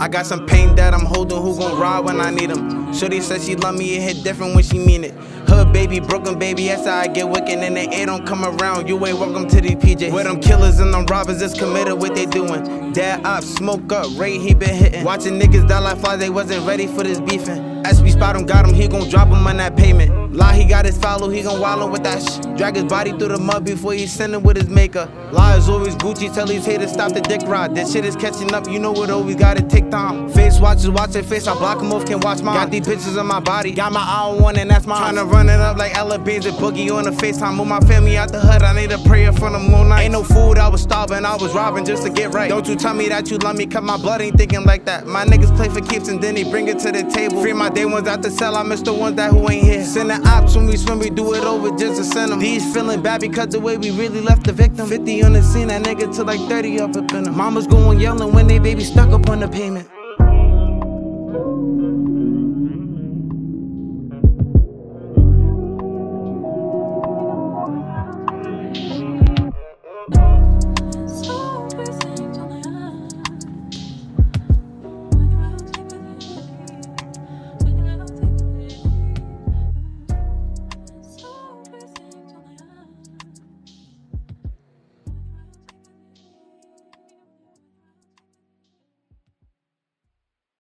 I got some pain that I'm holding, who gon' ride when I need him? Shorty said she love me, it hit different when she mean it. Hood baby, broken baby, that's how I get wicked. And the A don't come around, you ain't welcome to these PJs. Where them killers and them robbers is committed what they doing. Dad up, smoke up, Ray he been hitting. Watching niggas die like flies, they wasn't ready for this beefing. SB spot him, got him, he gon' drop him on that payment. Lie, he got his follow, he gon' wallin' with that Drag his body through the mud before he send it with his maker. Lie is always Gucci, tell these haters stop the dick ride. This shit is catching up, you know it always gotta take time. Face watchers watch their face, I block him off, can't watch mine. Got these pictures of my body, got my eye on one and that's mine. Tryna run it up like Ella Beans and Boogie on the FaceTime. Move my family out the hood, I need a prayer for the moon night. Ain't no food, I was starving, I was robbing just to get right. Don't you tell me that you love me, cause my blood ain't thinking like that. My niggas play for keeps and then they bring it to the table. Free my day ones out the cell, I miss the ones that who ain't here. Send the ops when we swim, we do it over just to send them. These feeling bad because the way we really left the victim. 50 on the scene, that nigga till like 30 up in them. Mamas going yelling when they baby stuck up on the pavement.